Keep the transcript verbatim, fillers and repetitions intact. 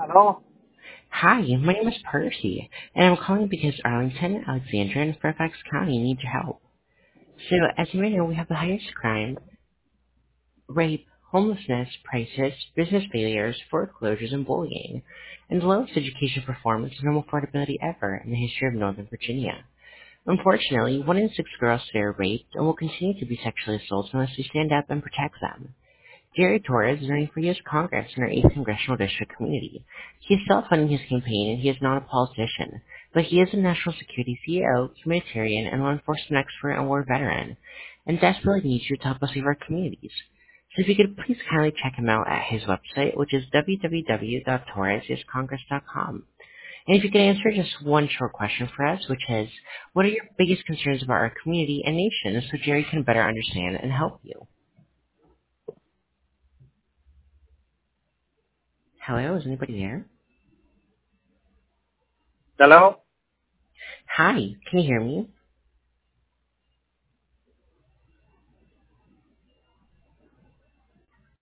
Hello? Hi, my name is Percy, and I'm calling because Arlington, Alexandria, and Fairfax County need your help. So, as you may know, we have the highest crime, rape, homelessness, crisis, business failures, foreclosures, and bullying, and the lowest education performance and home affordability ever in the history of Northern Virginia. Unfortunately, one in six girls today are raped and will continue to be sexually assaulted unless we stand up and protect them. Jerry Torres is running for U S Congress in our eighth Congressional District community. He is self-funding his campaign, and he is not a politician, but he is a national security C E O, humanitarian, and law enforcement expert and war veteran, and desperately needs you to help us save our communities. So if you could please kindly check him out at his website, which is w w w dot torres u s congress dot com. And if you could answer just one short question for us, which is, what are your biggest concerns about our community and nation so Jerry can better understand and help you? Hello, is anybody there? Hello? Hi, can you hear me?